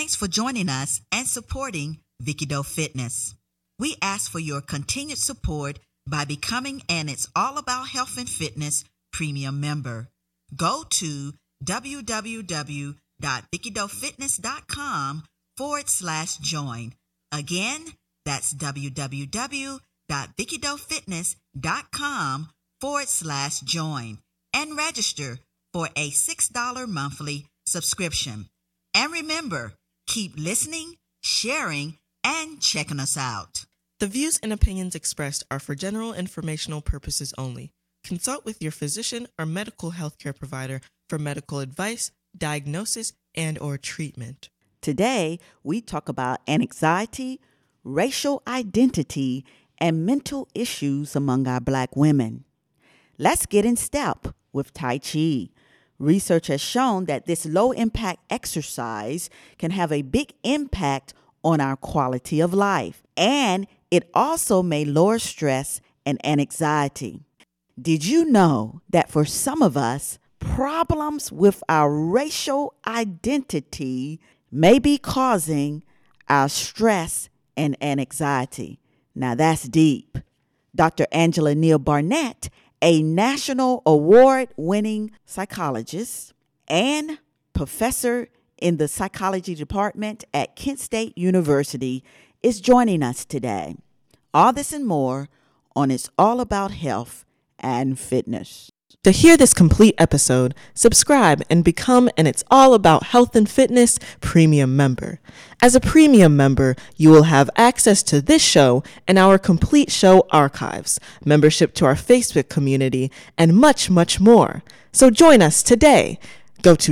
Thanks for joining us and supporting Vicky Doe Fitness. We ask for your continued support by becoming an It's All About Health and Fitness premium member. Go to www.vickydofitness.com/join. Again, that's www.vickydofitness.com/join and register for a $6 monthly subscription. And remember, keep listening, sharing, and checking us out. The views and opinions expressed are for general informational purposes only. Consult with your physician or medical healthcare provider for medical advice, diagnosis, and/or treatment. Today, we talk about anxiety, racial identity, and mental issues among our Black women. Let's get in step with Tai Chi. Research has shown that this low-impact exercise can have a big impact on our quality of life, and it also may lower stress and anxiety. Did you know that for some of us, problems with our racial identity may be causing our stress and anxiety? Now that's deep. Dr. Angela Neal Barnett, a national award-winning psychologist and professor in the psychology department at Kent State University, is joining us today. All this and more on It's All About Health and Fitness. To hear this complete episode, subscribe and become an It's All About Health and Fitness premium member. As a premium member, you will have access to this show and our complete show archives, membership to our Facebook community, and much, much more. So join us today. Go to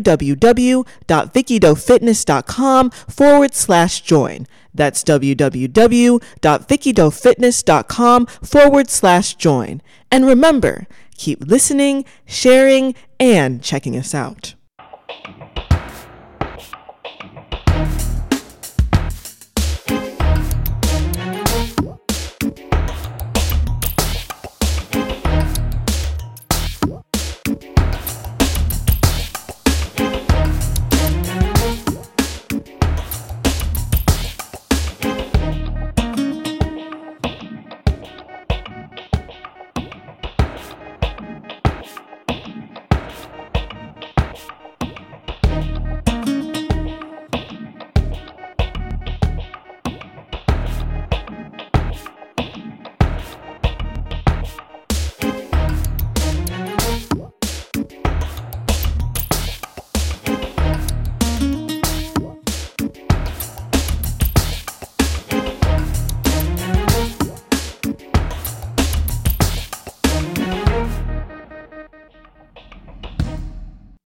www.vickydofitness.com/join. That's www.vickydofitness.com/join. And remember, keep listening, sharing, and checking us out.